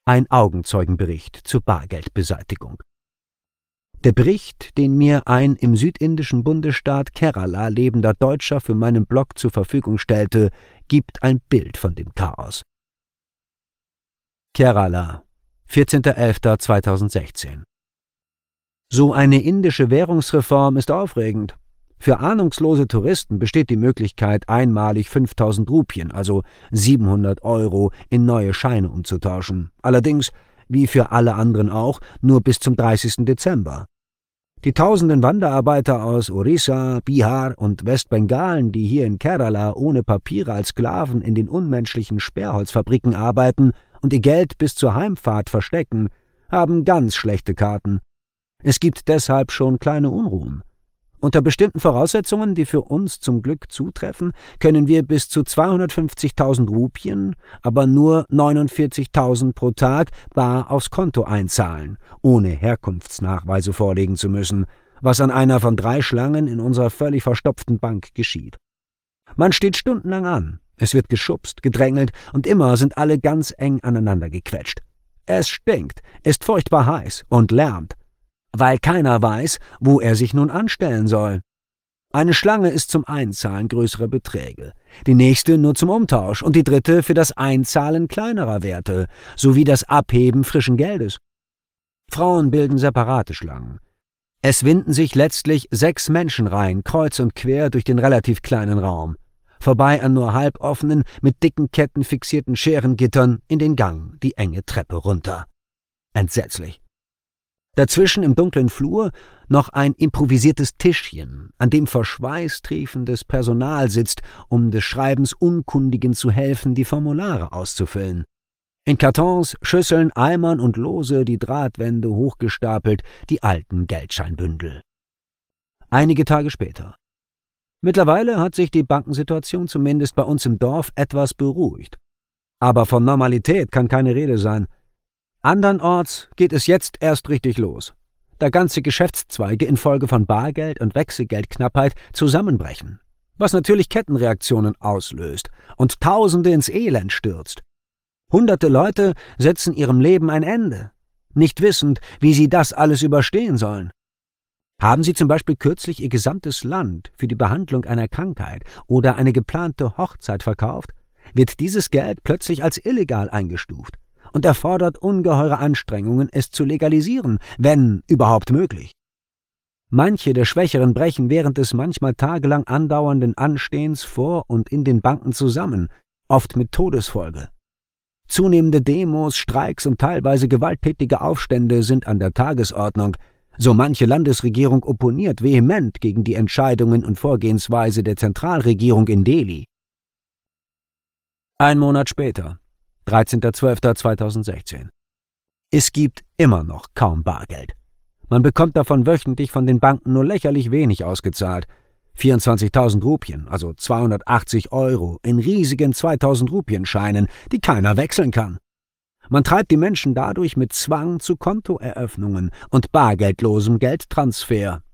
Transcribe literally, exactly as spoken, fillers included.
Ein Augenzeugenbericht zur Bargeldbeseitigung. Der Bericht, den mir ein im südindischen Bundesstaat Kerala lebender Deutscher für meinen Blog zur Verfügung stellte, gibt ein Bild von dem Chaos. Kerala, vierzehnter elfter zweitausendsechzehn. So eine indische Währungsreform ist aufregend. Für ahnungslose Touristen besteht die Möglichkeit, einmalig fünftausend Rupien, also siebenhundert Euro, in neue Scheine umzutauschen. Allerdings, wie für alle anderen auch, nur bis zum dreißigsten Dezember. Die tausenden Wanderarbeiter aus Orissa, Bihar und Westbengalen, die hier in Kerala ohne Papiere als Sklaven in den unmenschlichen Sperrholzfabriken arbeiten und ihr Geld bis zur Heimfahrt verstecken, haben ganz schlechte Karten. Es gibt deshalb schon kleine Unruhen. Unter bestimmten Voraussetzungen, die für uns zum Glück zutreffen, können wir bis zu zweihundertfünfzigtausend Rupien, aber nur neunundvierzigtausend pro Tag bar aufs Konto einzahlen, ohne Herkunftsnachweise vorlegen zu müssen, was an einer von drei Schlangen in unserer völlig verstopften Bank geschieht. Man steht stundenlang an, es wird geschubst, gedrängelt und immer sind alle ganz eng aneinander gequetscht. Es stinkt, ist furchtbar heiß und lärmt, weil keiner weiß, wo er sich nun anstellen soll. Eine Schlange ist zum Einzahlen größerer Beträge, die nächste nur zum Umtausch und die dritte für das Einzahlen kleinerer Werte sowie das Abheben frischen Geldes. Frauen bilden separate Schlangen. Es winden sich letztlich sechs Menschenreihen kreuz und quer durch den relativ kleinen Raum, vorbei an nur halboffenen, mit dicken Ketten fixierten Scherengittern in den Gang, die enge Treppe runter. Entsetzlich. Dazwischen im dunklen Flur noch ein improvisiertes Tischchen, an dem verschweißtriefendes Personal sitzt, um des Schreibens Unkundigen zu helfen, die Formulare auszufüllen. In Kartons, Schüsseln, Eimern und lose die Drahtwände hochgestapelt, die alten Geldscheinbündel. Einige Tage später. Mittlerweile hat sich die Bankensituation zumindest bei uns im Dorf etwas beruhigt. Aber von Normalität kann keine Rede sein. Andernorts geht es jetzt erst richtig los, da ganze Geschäftszweige infolge von Bargeld- und Wechselgeldknappheit zusammenbrechen, was natürlich Kettenreaktionen auslöst und Tausende ins Elend stürzt. Hunderte Leute setzen ihrem Leben ein Ende, nicht wissend, wie sie das alles überstehen sollen. Haben sie zum Beispiel kürzlich ihr gesamtes Land für die Behandlung einer Krankheit oder eine geplante Hochzeit verkauft, wird dieses Geld plötzlich als illegal eingestuft und erfordert ungeheure Anstrengungen, es zu legalisieren, wenn überhaupt möglich. Manche der Schwächeren brechen während des manchmal tagelang andauernden Anstehens vor und in den Banken zusammen, oft mit Todesfolge. Zunehmende Demos, Streiks und teilweise gewalttätige Aufstände sind an der Tagesordnung, so manche Landesregierung opponiert vehement gegen die Entscheidungen und Vorgehensweise der Zentralregierung in Delhi. Ein Monat später, dreizehnter zwölfter zweitausendsechzehn. Es gibt immer noch kaum Bargeld. Man bekommt davon wöchentlich von den Banken nur lächerlich wenig ausgezahlt. vierundzwanzigtausend Rupien, also zweihundertachtzig Euro, in riesigen zweitausend Rupienscheinen, die keiner wechseln kann. Man treibt die Menschen dadurch mit Zwang zu Kontoeröffnungen und bargeldlosem Geldtransfer,